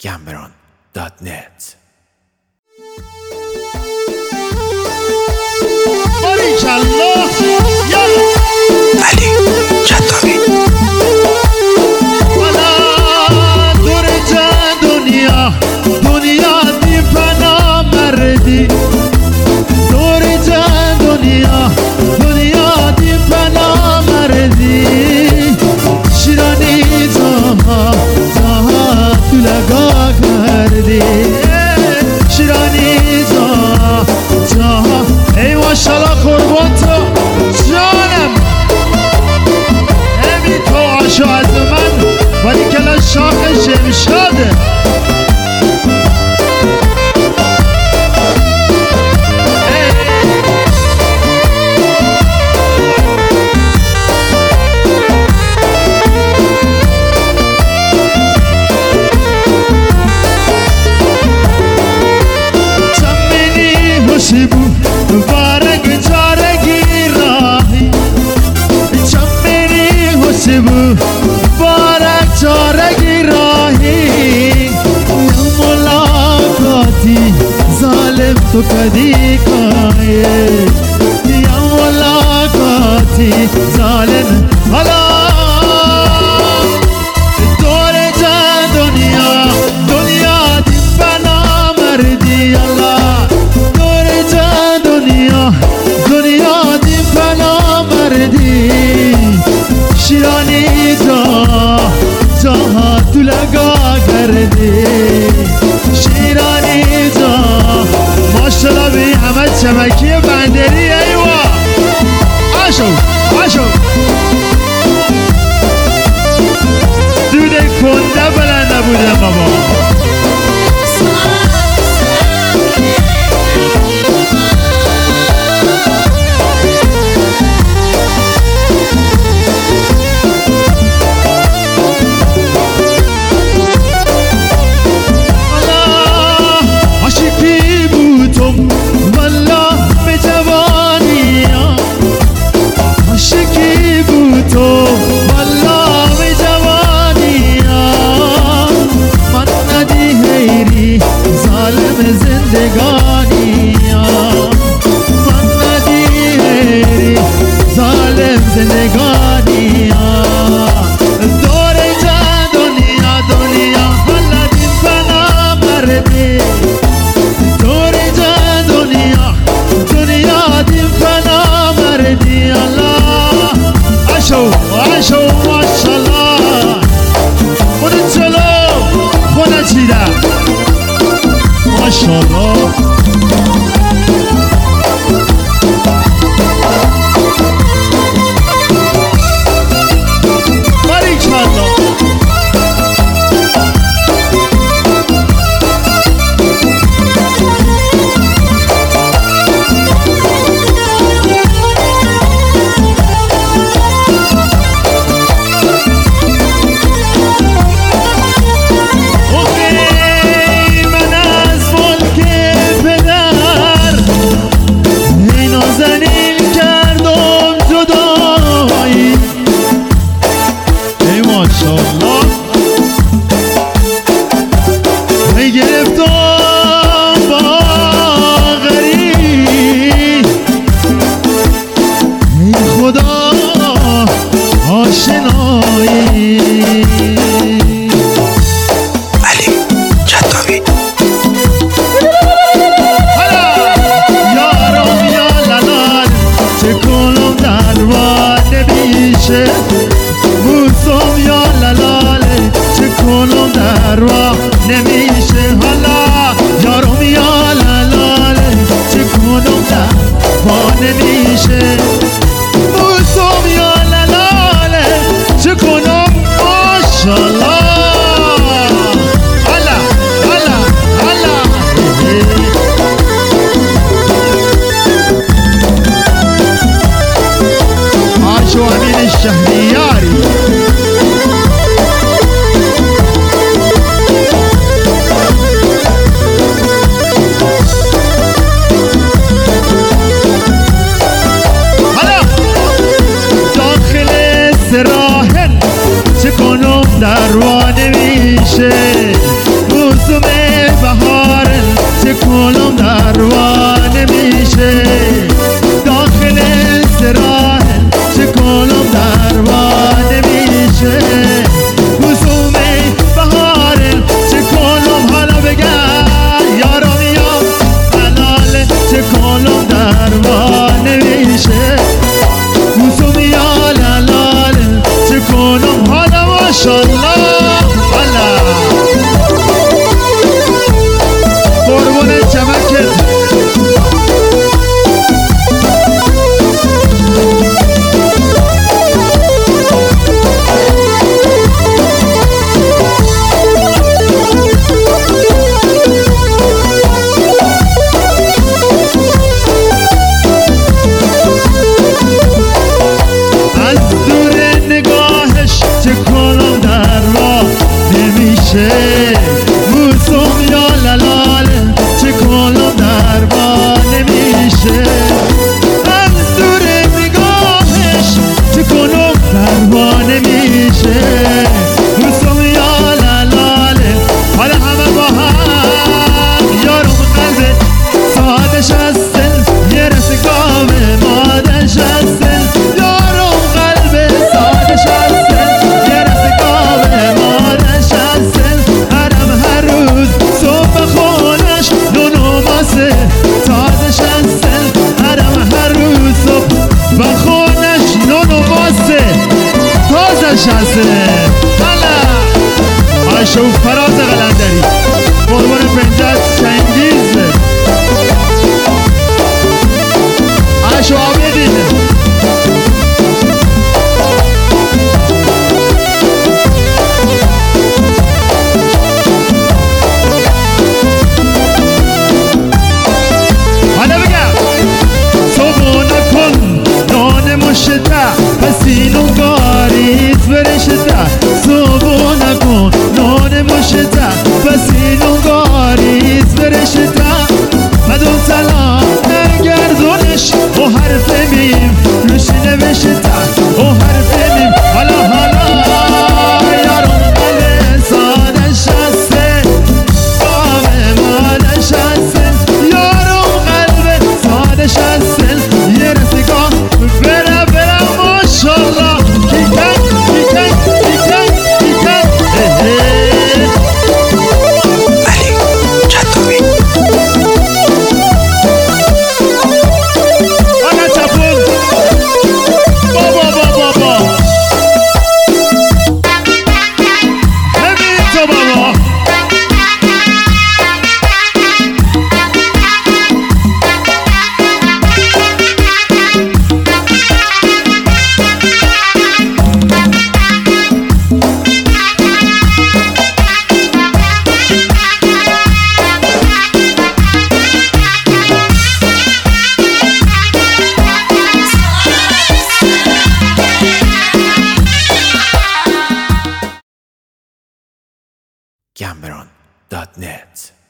gambron.net. باریکالله یالا علی جداوی والا دور جا دنیا دی پناه مردی دور جا دنیا دی پناه مردی شیرانی جاها تو لگا کردی شیرانی جاها ای ماشالله قربان تو جانم نمی تو عاشق از من ولی کلا شاق شمشاده بارک چارگی راهی چمنی حسبو بارک چارگی راهی ملاقاتی ظالم تو کدی کائے یا ملاقاتی ظالم حالا دور جا دنیا دی پناه مردی اللہ دنیا دی پناه مردی شیرانی جاها تو لگا کردی شیرانی ماشالله بی همه چمکی بندری ایوا آشو دود کنده بلند نبوده بابا زندگانیا من ندیری ظالم زندگانیا دور جا دنیا حالا دی پناه مردی دور جا دنیا دی پناه مردی الله عشو ماشالله خود جلو خود چیده ماشالله باریکالله من از ملک باشه و فراز قلندری قربان پنجت چنگیز عشو آبیدین حالا بگم صبح نکن نان مشته پس اینو گاریت برشته صبح نکن نان مشته پس اینو گاریت برشته مدون سلام نگردونش و حرف میم روش نوشته و حرف میم حالا یارم قلب سادش هسته قامه مالش هسته یارم قلب سادش هسته یه رسگاه بره ماشالله کیکن علی جداوی آقا چپون بابا همین تو بابا Cameron.net